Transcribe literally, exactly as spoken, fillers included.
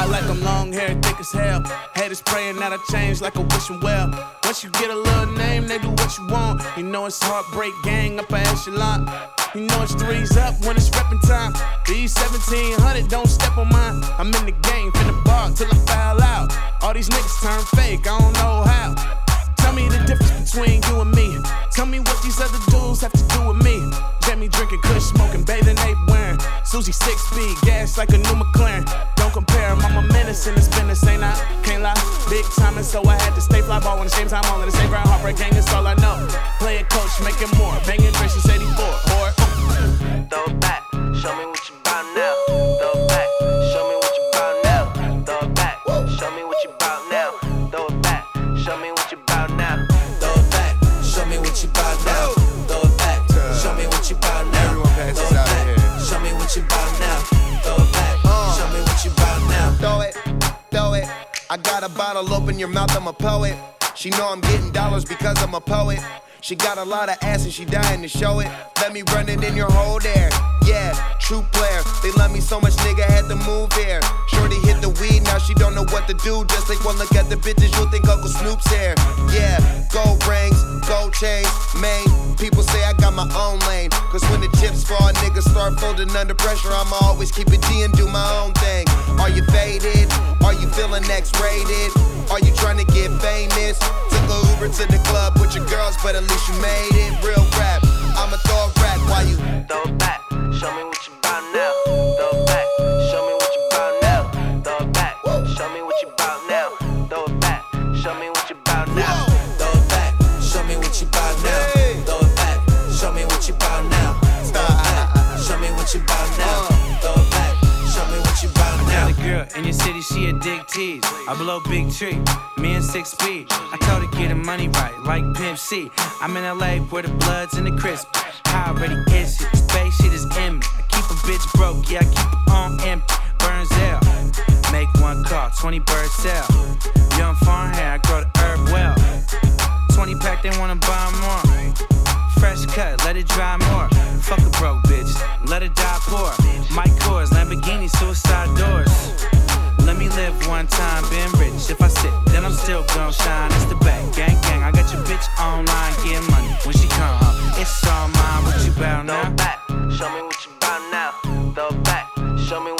like I'm long hair, thick as hell. Haters praying that I change like a wishing well. Once you get a little name, they do what you want. You know it's Heartbreak Gang up a echelon. You know it's threes up when it's reppin' time. These seventeen hundred don't step on mine. I'm in the game, finna bar till I foul out. All these niggas turn fake, I don't know how. Tell me the difference between you and me. Tell me what these other dudes have to do with me. Jamie drinking, kush smoking, bathing ape wearing. Susie six speed, gas like a new McLaren. Don't compare, I'm a menace in this business, ain't I? Can't lie, big time, and so I had to stay fly ball when the same time all in the same ground. Heartbreak Gang, that's all I know. Play it coach, making more, banging Tracy eighty-four. Or throw it back, show me what you bout now. Throw it back, show me what you bout now. Throw it back, show me what you bout now. Throw it back, show me what you bout now. Throw it back, show me what you bout now. Throw it back, show me what you bout now. Everyone passes out of here. Show me what you bout now. Throw it back, show me what you bout now. Throw it, throw it. I got a bottle, open your mouth, I'm a poet. She know I'm getting dollars because I'm a poet. She got a lot of ass and she dying to show it. Let me run it in your hole there. Yeah, true player. They love me so much, nigga had to move here. Shorty hit the weed, now she don't know what to do. Just take one look at the bitches, you'll think Uncle Snoop's here. Yeah, gold rings, gold chains, main. People say I got my own lane. Cause when the chips fall, niggas start folding under pressure. I'ma always keep it G and do my own thing. Are you faded? Are you feeling X-rated? Are you trying to get famous? Took a Uber to the club with your girls, but at least you made it. Real rap, I'ma throw a rap while you throw it back, show me what you bout now. Throw it back, show me what you bout now. Throw it back, show me what you bout now. Throw it back, show me what you bout now. Throw it back, show me what you bout now. Throw it back, show me what you bout now. Throw it back, show me what you bout now. Throw it back, show me what you bout now. The girl in your city, she a dick tease. I blow big tree, me and six speed. I told her get her money right, like Pimp C. I'm in L A where the blood's in the crisp. I already is it, space shit is in me. I keep a bitch broke, yeah, I keep her on empty. Burns out, make one call, twenty birds sell. Young farm hair, I grow the herb well. twenty pack, they wanna buy more. Fresh cut, let it dry more. Fuck a broke bitch, let it die poor. Mike Kors, Lamborghini, suicide doors. Let me live one time, been rich. If I sit, then I'm still gon' shine. It's the back, gang, gang. I got your bitch online, getting money. When she come home, it's all mine. What you bout now? Throw it back, show me what you bout now. Throw it back, show me what